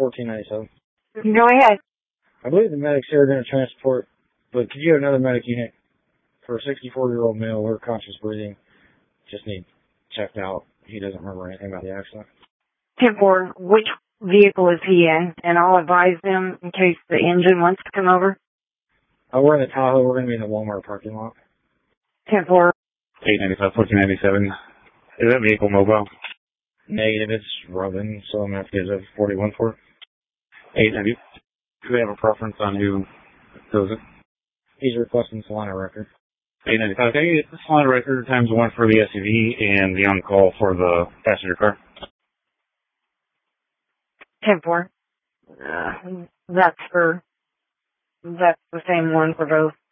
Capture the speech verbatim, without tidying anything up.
fourteen ninety-seven. Go ahead. I believe the medics here are going to transport, but could you have another medic unit for a sixty-four-year-old male or conscious breathing? Just need checked out. He doesn't remember anything about the accident. ten four, which vehicle is he in? And I'll advise them in case the engine wants to come over. Uh, we're in the Tahoe. We're going to be in the Walmart parking lot. ten four. eight ninety-five, fourteen ninety-seven. Is that vehicle mobile? Negative. It's rubbing, so I'm going to have to get a forty-one for it. eight ninety. Do we have a preference on who does it? He's requesting Salina record. eight ninety-five. Okay, Salina record times one for the S U V and the on-call for the passenger car. ten four. Uh, that's for, that's the same one for both.